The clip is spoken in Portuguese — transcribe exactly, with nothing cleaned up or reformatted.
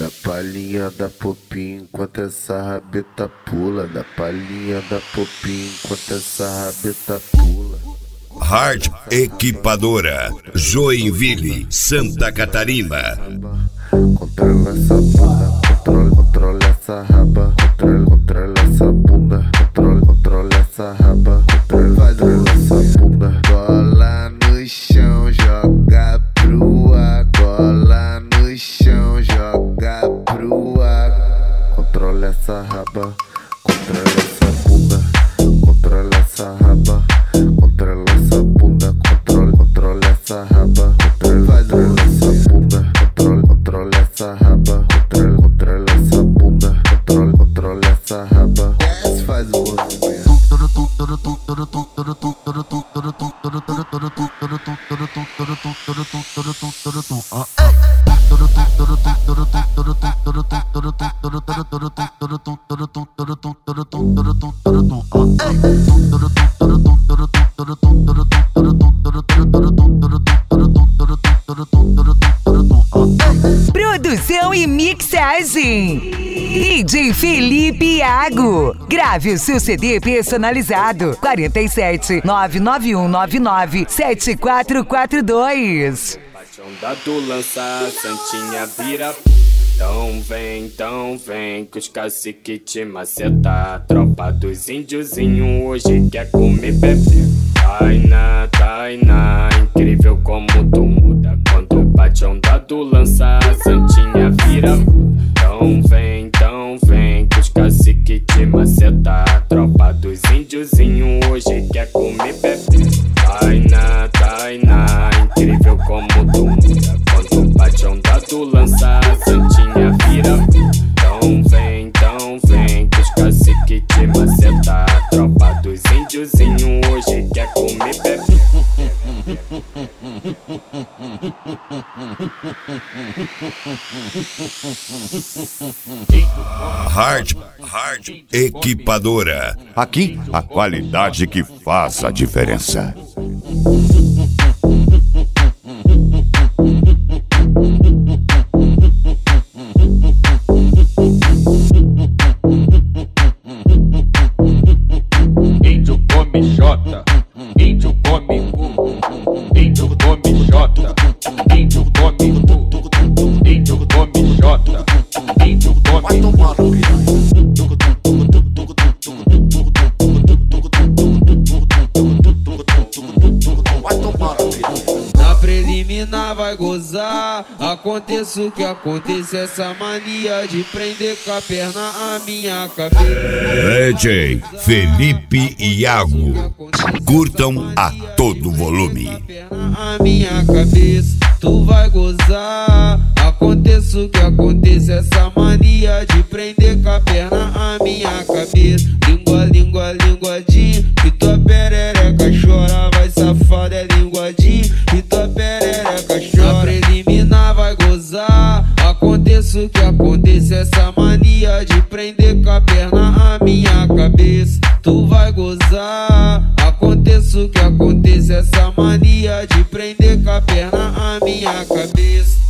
Da palhinha da popinha enquanto essa rabeta pula. Da palhinha da popinha enquanto essa rabeta pula. Hard Equipadora, Joinville, Santa Catarina. Controla essa bunda, controla, controla essa raba. Controla, controla essa bunda, controla, controla essa raba. Controla, controla essa bunda. Cola no chão, joga pro ar. Cola no chão, joga pro ar. Controla essa raba, controla essa bunda, controla essa raba. Controla essa bunda, controla, controla essa raba. Controla, controla essa bunda, controla, controla essa raba. Controla, controla essa bunda, controla, controla essa raba. Desce, faz o movimento. Produção e mixagem D J Felipe Iago. Grave o seu C D personalizado quatro sete nove nove um nove nove sete quatro quatro dois. Paixão dado lança, santinha vira. Então vem, então vem, que os cacique te maceta. Tropa dos índiozinho hoje quer comer bebê. Tainá, Tainá, incrível como tu muda. Quando bate a onda do lança, a santinha vira. Então vem, então vem, que os cacique te maceta. Tropa dos índiozinho hoje quer comer bebê. Tainá, Tainá, incrível como tu muda. Quando bate a onda do lança, a santinha vira. Então vem, então vem, que os cacique te maceta. Tropa dos índiozinho hoje quer comer bebê. Hard, Hard Equipadora. Aqui, a qualidade que faz a diferença. Índio come jota, índio come cu, índio come jota, índio come cu, índio come jota, índio come cu. Na preliminar vai gozar, aconteça o que aconteça, essa mania de prender com a perna a minha cabeça. D J Felipe Iago. Curtam a todo volume. A minha cabeça, tu vai gozar, aconteça o que aconteça, essa mania de prender com a perna a minha cabeça. Língua, língua, linguadinha, que tua perereca chora, vai safada, é linguadinha, que tua perereca chora. Na preliminar vai gozar, aconteça o que aconteça, essa mania de prender com a perna a minha cabeça. Tu vai gozar, aconteça o que aconteça, essa mania de prender com a perna a minha cabeça.